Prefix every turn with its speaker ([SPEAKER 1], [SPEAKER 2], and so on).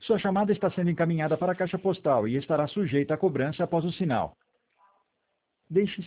[SPEAKER 1] Sua chamada está sendo encaminhada para a caixa postal e estará sujeita a cobrança após o sinal. Deixe